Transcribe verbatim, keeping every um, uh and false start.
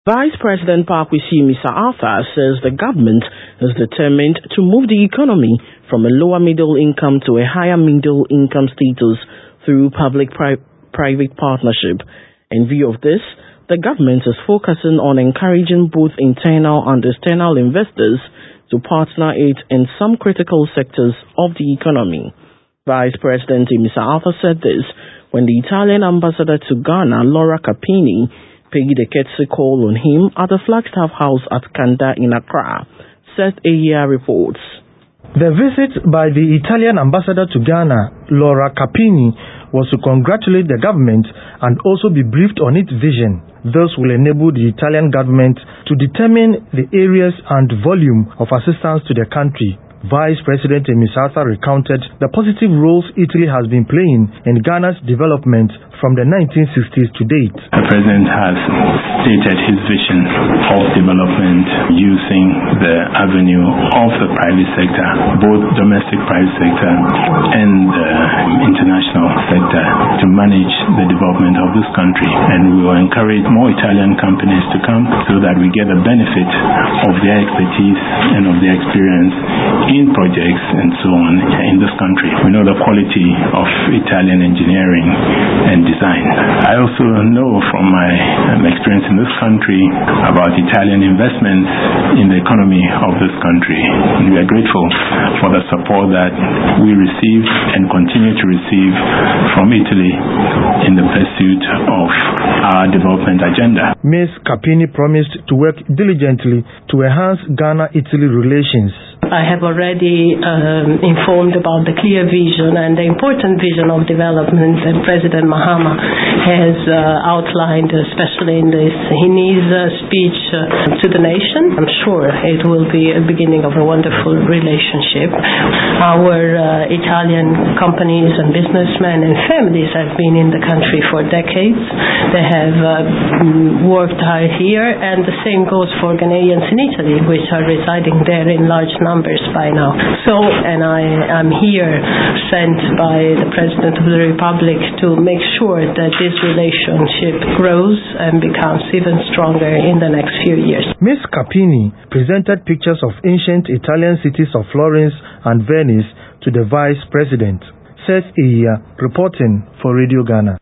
Vice President Pakwesi Misah-Arthur says the government is determined to move the economy from a lower middle income to a higher middle income status through public-private partnership. In view of this, the government is focusing on encouraging both internal and external investors to partner it in some critical sectors of the economy. Vice President Misah-Arthur said this when the Italian ambassador to Ghana, Laura Capini, paid a courtesy call on him at the Flagstaff House at Kanda in Accra, Seth Ayia reports. The visit by the Italian ambassador to Ghana, Laura Capini, was to congratulate the government and also be briefed on its vision. This will enable the Italian government to determine the areas and volume of assistance to the country. Vice President Misah-Arthur recounted the positive roles Italy has been playing in Ghana's development from the nineteen sixties to date. The President has stated his vision of development using the avenue of the private sector, both domestic private sector and the international sector, to manage the development of this country. And we will encourage more Italian companies to come so that we get the benefit of their expertise and of their experience in projects and so on in this country. We know the quality of Italian engineering and design. I also know from my um, experience in this country about Italian investments in the economy of this country. And we are grateful for the support that we receive and continue to receive from Italy in the pursuit of our development agenda. Miz Capini promised to work diligently to enhance Ghana-Italy relations. I have already um, informed about the clear vision and the important vision of development that President Mahama has uh, outlined, especially in this in his uh, speech uh, to the nation. I'm sure it will be a beginning of a wonderful relationship. Our uh, Italian companies and businessmen and families have been in the country for decades. They have uh, worked hard here, and the same goes for Ghanaians in Italy, which are residing there in large numbers by now. So, and I am here sent by the President of the Republic to make sure that this relationship grows and becomes even stronger in the next few years. Miz Capini presented pictures of ancient Italian cities of Florence and Venice to the Vice President. Seth Ayia reporting for Radio Ghana.